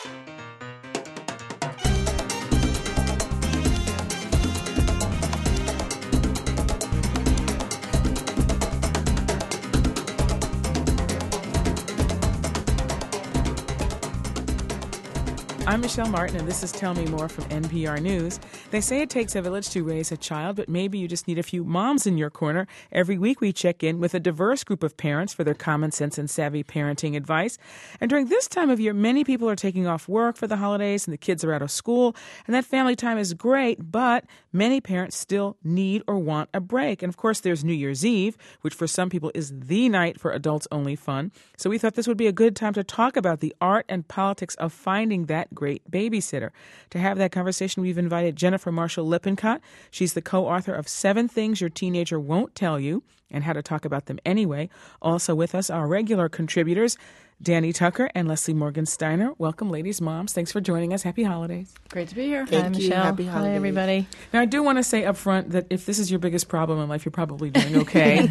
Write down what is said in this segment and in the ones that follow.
I'm Michelle Martin, and this is Tell Me More from NPR News. They say it takes a village to raise a child, but maybe you just need a few moms in your corner. Every week we check in with a diverse group of parents for their common sense and savvy parenting advice. And during this time of year, many people are taking off work for the holidays, and the kids are out of school. And that family time is great, but many parents still need or want a break. And of course, there's New Year's Eve, which for some people is the night for adults-only fun. So we thought this would be a good time to talk about the art and politics of finding that great babysitter. To have that conversation, we've invited Jennifer Marshall Lippincott. She's the co-author of 7 Things Your Teenager Won't Tell You and How to Talk About Them Anyway. Also with us, our regular contributors, Danny Tucker and Leslie Morgan-Steiner. Welcome, ladies, moms. Thanks for joining us. Happy holidays. Great to be here. Thank Hi, you. Michelle. Happy holidays. Hi, everybody. Now, I do want to say up front that if this is your biggest problem in life, you're probably doing okay.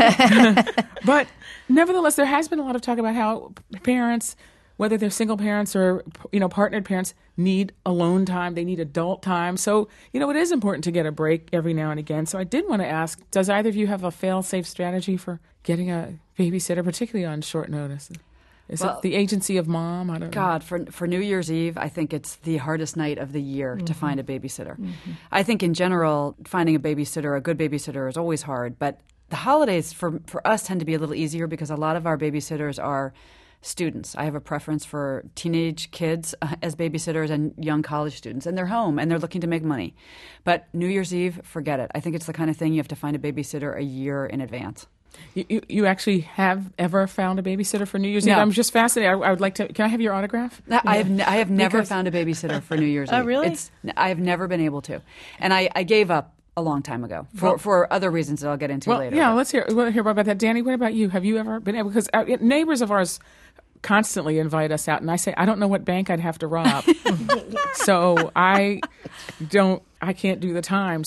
But nevertheless, there has been a lot of talk about how parents, whether they're single parents or, partnered parents, need alone time. They need adult time. So, it is important to get a break every now and again. So I did want to ask, does either of you have a fail-safe strategy for getting a babysitter, particularly on short notice? Is it the agency of mom? I don't know. God, for New Year's Eve, I think it's the hardest night of the year to find a babysitter. I think in general, finding a good babysitter is always hard. But the holidays for us tend to be a little easier because a lot of our babysitters are students. I have a preference for teenage kids as babysitters and young college students. And they're home and they're looking to make money. But New Year's Eve, forget it. I think it's the kind of thing you have to find a babysitter a year in advance. You actually have ever found a babysitter for New Year's Eve? No. I'm just fascinated. I would like to. Can I have your autograph? I have never found a babysitter for New Year's Eve. Oh, really? I have never been able to. And I gave up a long time ago for other reasons that I'll get into later. Yeah, let's hear about that. Danny, what about you? Have you ever been able? Because neighbors of ours constantly invite us out, and I say, I don't know what bank I'd have to rob. So I can't do the time,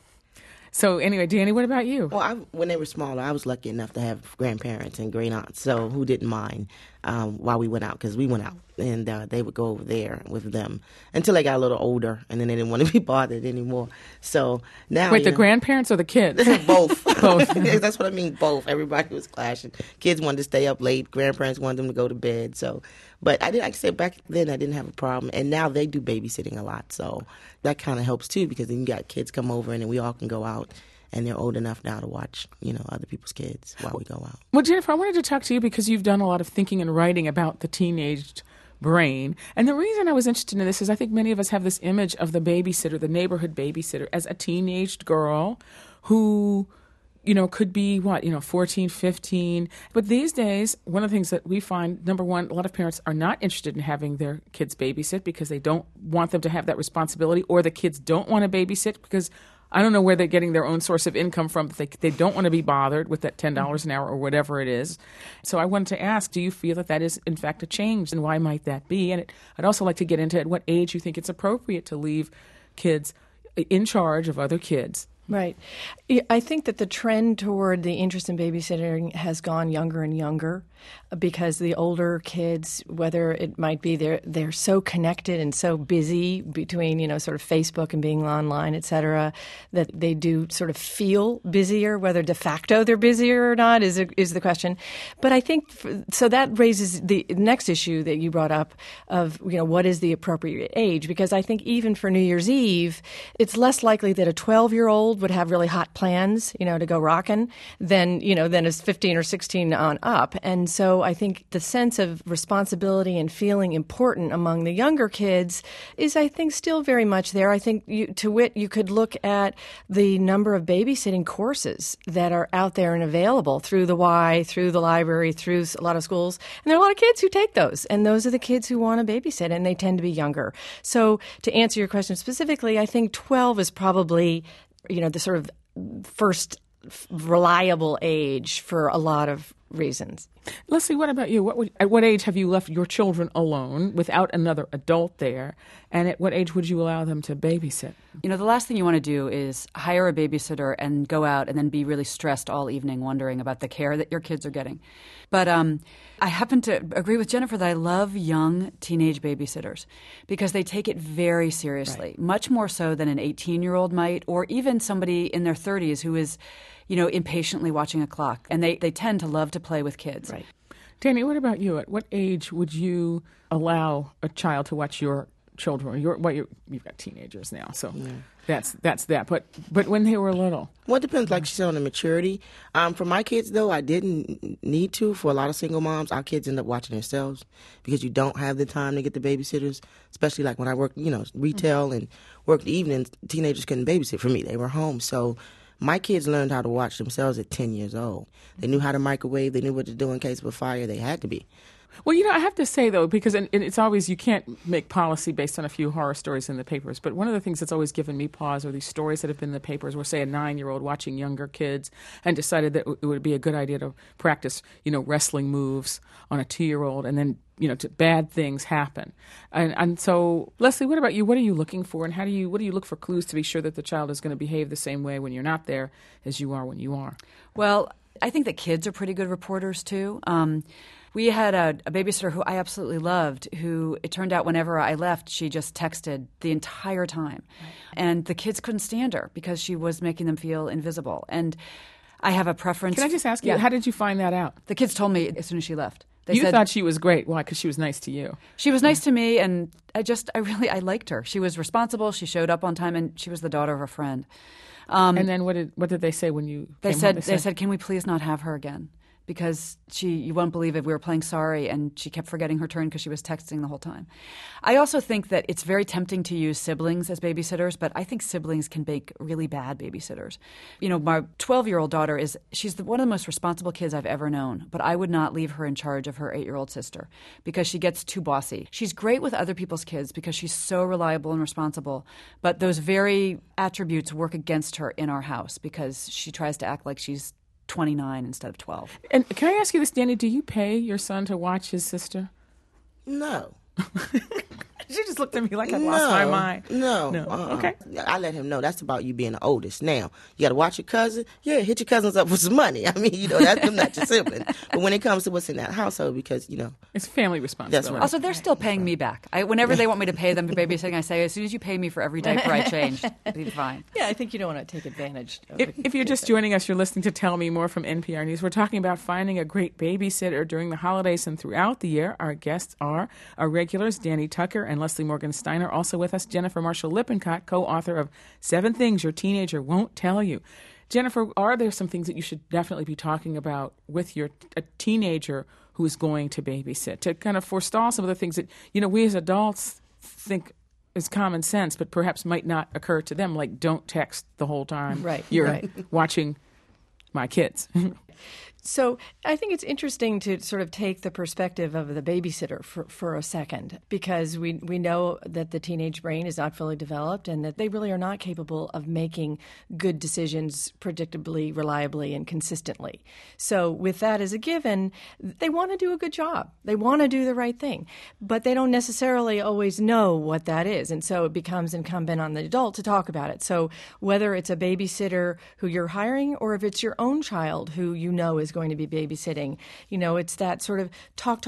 So anyway, Danny, what about you? Well, when they were smaller, I was lucky enough to have grandparents and great aunts, so who didn't mind while we went out, because we went out, and they would go over there with them until they got a little older, and then they didn't want to be bothered anymore. So now, Wait, the grandparents or the kids? Both. Both. That's what I mean, both. Everybody was clashing. Kids wanted to stay up late. Grandparents wanted them to go to bed. So, but I say back then I didn't have a problem, and now they do babysitting a lot. So that kind of helps too, because then you got kids come over, and then we all can go out. And they're old enough now to watch, other people's kids while we go out. Well, Jennifer, I wanted to talk to you because you've done a lot of thinking and writing about the teenage brain. And the reason I was interested in this is I think many of us have this image of the babysitter, the neighborhood babysitter, as a teenaged girl who, could be 14, 15. But these days, one of the things that we find, number one, a lot of parents are not interested in having their kids babysit because they don't want them to have that responsibility, or the kids don't want to babysit because I don't know where they're getting their own source of income from. They don't want to be bothered with that $10 an hour or whatever it is. So I wanted to ask, do you feel that is, in fact, a change, and why might that be? And I'd also like to get into at what age you think it's appropriate to leave kids in charge of other kids. Right. I think that the trend toward the interest in babysitting has gone younger and younger because the older kids, whether it might be they're so connected and so busy between, sort of Facebook and being online, et cetera, that they do sort of feel busier. Whether de facto they're busier or not is the question. But I think so that raises the next issue that you brought up of, what is the appropriate age? Because I think even for New Year's Eve, it's less likely that a 12-year-old would have really hot plans, to go rockin' than as 15 or 16 on up. And so I think the sense of responsibility and feeling important among the younger kids is, I think, still very much there. I think, you could look at the number of babysitting courses that are out there and available through the Y, through the library, through a lot of schools. And there are a lot of kids who take those. And those are the kids who want to babysit, and they tend to be younger. So to answer your question specifically, I think 12 is probably the sort of first reliable age for a lot of reasons. Leslie, what about you? At what age have you left your children alone without another adult there? And at what age would you allow them to babysit? You know, the last thing you want to do is hire a babysitter and go out and then be really stressed all evening wondering about the care that your kids are getting. But I happen to agree with Jennifer that I love young teenage babysitters because they take it very seriously, much more so than an 18-year-old might, or even somebody in their 30s who is, impatiently watching a clock. And they tend to love to play with kids. Right. Danny, what about you? At what age would you allow a child to watch your children? You've got teenagers now, so that's that. But when they were little, well, it depends. Like she said, on the maturity. For my kids, though, I didn't need to. For a lot of single moms, our kids end up watching themselves because you don't have the time to get the babysitters. Especially like when I worked, retail and worked the evenings, teenagers couldn't babysit for me. They were home, so. My kids learned how to watch themselves at 10 years old. They knew how to microwave. They knew what to do in case of a fire. They had to be. Well, I have to say, though, because and it's always, you can't make policy based on a few horror stories in the papers, but one of the things that's always given me pause are these stories that have been in the papers where, say, a 9-year-old watching younger kids and decided that it would be a good idea to practice, wrestling moves on a 2-year-old, and then, bad things happen. And so, Leslie, what about you? What are you looking for, and what do you look for clues to be sure that the child is going to behave the same way when you're not there as you are when you are? Well, I think that kids are pretty good reporters, too. We had a babysitter who I absolutely loved, who it turned out whenever I left, she just texted the entire time. Right. And the kids couldn't stand her because she was making them feel invisible. And I have a preference. Can I just ask you, how did you find that out? The kids told me as soon as she left. You thought she was great. Why? Because she was nice to you. She was nice to me, and I liked her. She was responsible. She showed up on time, and she was the daughter of a friend. And then what did they say when you They came home? said, can we please not have her again? Because you won't believe it, we were playing sorry, and she kept forgetting her turn because she was texting the whole time. I also think that it's very tempting to use siblings as babysitters, but I think siblings can make really bad babysitters. My 12-year-old daughter she's one of the most responsible kids I've ever known, but I would not leave her in charge of her 8-year-old sister because she gets too bossy. She's great with other people's kids because she's so reliable and responsible, but those very attributes work against her in our house because she tries to act like she's 29 instead of 12. And can I ask you this, Danny? Do you pay your son to watch his sister? No. She just looked at me like I lost my mind. No. Okay. I let him know that's about you being the oldest. Now, you got to watch your cousin. Yeah, hit your cousins up for some money. I mean, that's them, not your sibling. But when it comes to what's in that household, because, it's family responsibility. That's right. Also, they're still paying me back. Whenever they want me to pay them for babysitting, I say, as soon as you pay me for every diaper I change, it'll be fine. Yeah, I think you don't want to take advantage of If you're just joining us, you're listening to Tell Me More from NPR News. We're talking about finding a great babysitter during the holidays and throughout the year. Our guests are our regulars, Danny Tucker and Leslie Morgan-Steiner. Also with us, Jennifer Marshall-Lippincott, co-author of 7 Things Your Teenager Won't Tell You. Jennifer, are there some things that you should definitely be talking about with a teenager who is going to babysit to kind of forestall some of the things that, we as adults think is common sense, but perhaps might not occur to them, like don't text the whole time you're watching my kids. So I think it's interesting to sort of take the perspective of the babysitter for a second, because we know that the teenage brain is not fully developed and that they really are not capable of making good decisions predictably, reliably, and consistently. So with that as a given, they want to do a good job. They want to do the right thing, but they don't necessarily always know what that is. And so it becomes incumbent on the adult to talk about it. So whether it's a babysitter who you're hiring or if it's your own child who is going to be babysitting, it's that sort of talk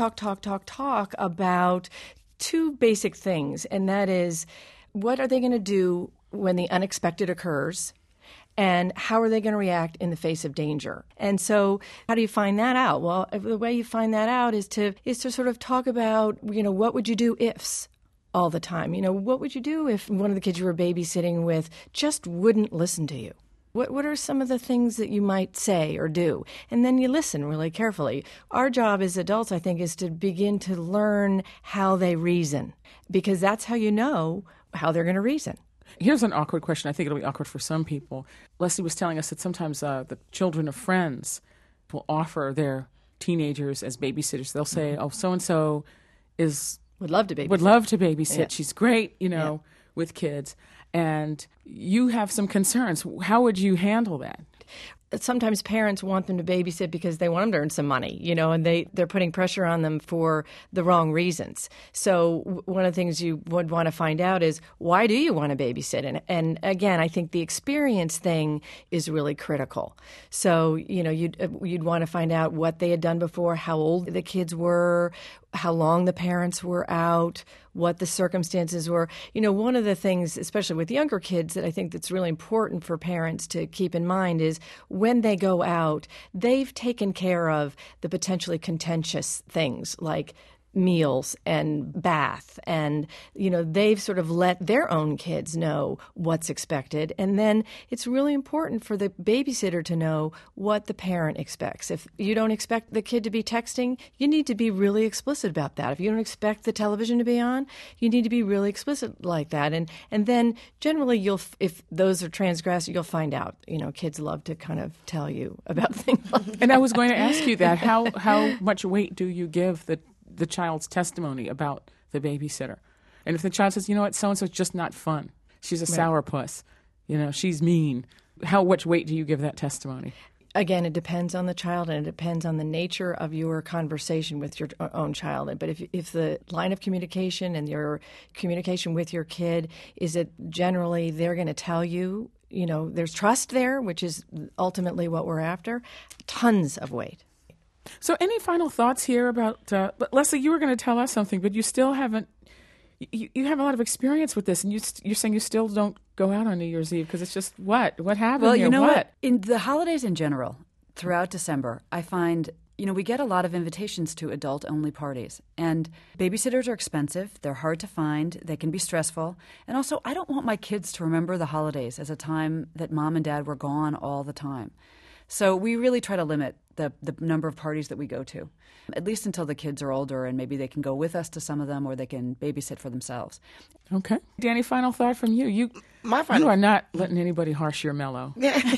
about 2 basic things. And that is, what are they going to do when the unexpected occurs? And how are they going to react in the face of danger? And so how do you find that out? Well, the way you find that out is to sort of talk about, what would you do ifs all the time? What would you do if one of the kids you were babysitting with just wouldn't listen to you? What are some of the things that you might say or do? And then you listen really carefully. Our job as adults, I think, is to begin to learn how they reason, because that's how you know how they're going to reason. Here's an awkward question. I think it'll be awkward for some people. Leslie was telling us that sometimes the children of friends will offer their teenagers as babysitters. They'll say, oh, so-and-so would love to babysit. Yeah. She's great, with kids. And you have some concerns. How would you handle that? sometimes parents want them to babysit because they want them to earn some money, and they're putting pressure on them for the wrong reasons. So one of the things you would want to find out is, why do you want to babysit? And again, I think the experience thing is really critical. So, you'd want to find out what they had done before, how old the kids were, how long the parents were out, what the circumstances were. One of the things, especially with younger kids, that I think that's really important for parents to keep in mind is when they go out, they've taken care of the potentially contentious things like meals and bath, and they've sort of let their own kids know what's expected. And then it's really important for the babysitter to know what the parent expects. If you don't expect the kid to be texting, you need to be really explicit about that. If you don't expect the television to be on, you need to be really explicit like that. And then generally if those are transgressed, you'll find out. Kids love to kind of tell you about things like that. And I was going to ask you that. How much weight do you give the child's testimony about the babysitter? And if the child says, what, so-and-so's just not fun, she's a sourpuss, she's mean, how much weight do you give that testimony? Again, it depends on the child, and it depends on the nature of your conversation with your own child. But if the line of communication and your communication with your kid is that generally they're going to tell you, there's trust there, which is ultimately what we're after, tons of weight. So any final thoughts here about, but Leslie, you were going to tell us something, but you still haven't, you have a lot of experience with this, and you're saying you still don't go out on New Year's Eve because it's just what happened Well, here? you know what? In the holidays in general, throughout December, I find, we get a lot of invitations to adult-only parties. And babysitters are expensive. They're hard to find. They can be stressful. And also, I don't want my kids to remember the holidays as a time that mom and dad were gone all the time. So we really try to limit the number of parties that we go to, at least until the kids are older and maybe they can go with us to some of them or they can babysit for themselves. Okay. Danny, final thought from you. You are not letting anybody harsh your mellow.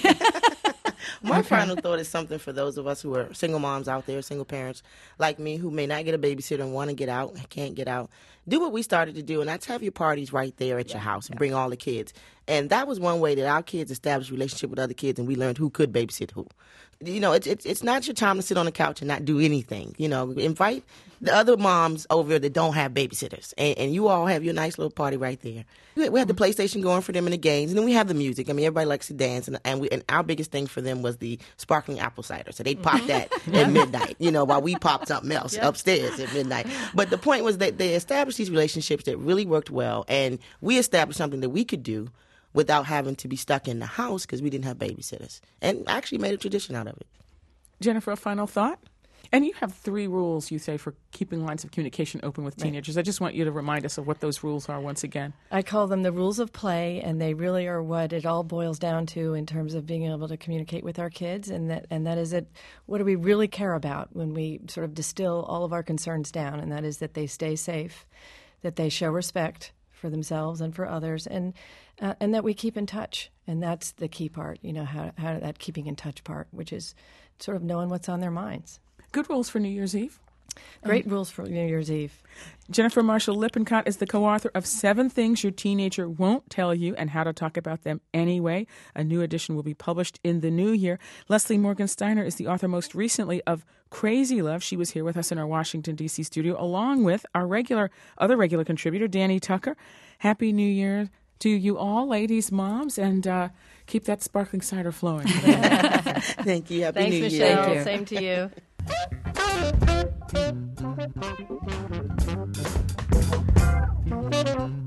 My final thought is something for those of us who are single moms out there, single parents like me, who may not get a babysitter and want to get out, can't get out. Do what we started to do, and that's have your parties right there at your house and bring all the kids. And that was one way that our kids established a relationship with other kids, and we learned who could babysit who. It's not your time to sit on the couch and not do anything. Invite the other moms over that don't have babysitters, and you all have your nice little party right there. We had the PlayStation going for them and the games, and then we have the music. I mean, everybody likes to dance, and our biggest thing for them was the sparkling apple cider. So they'd pop that at midnight, while we popped something else upstairs at midnight. But the point was that they established these relationships that really worked well, and we established something that we could do without having to be stuck in the house because we didn't have babysitters, and actually made a tradition out of it. Jennifer, a final thought? And you have 3 rules, you say, for keeping lines of communication open with teenagers. I just want you to remind us of what those rules are once again. I call them the rules of play, and they really are what it all boils down to in terms of being able to communicate with our kids. And that is that what do we really care about when we sort of distill all of our concerns down, and that is that they stay safe, that they show respect for themselves and for others, and that we keep in touch. And that's the key part, how that keeping in touch part, which is sort of knowing what's on their minds. Good rules for New Year's Eve. Great rules for New Year's Eve. Jennifer Marshall Lippincott is the co-author of 7 Things Your Teenager Won't Tell You and How to Talk About Them Anyway. A new edition will be published in the new year. Leslie Morgan Steiner is the author most recently of Crazy Love. She was here with us in our Washington, D.C. studio, along with our other regular contributor, Danny Tucker. Happy New Year to you all, ladies, moms, and keep that sparkling cider flowing. Thank you. Happy New Year. Thanks, Michelle. Same to you. Thank you.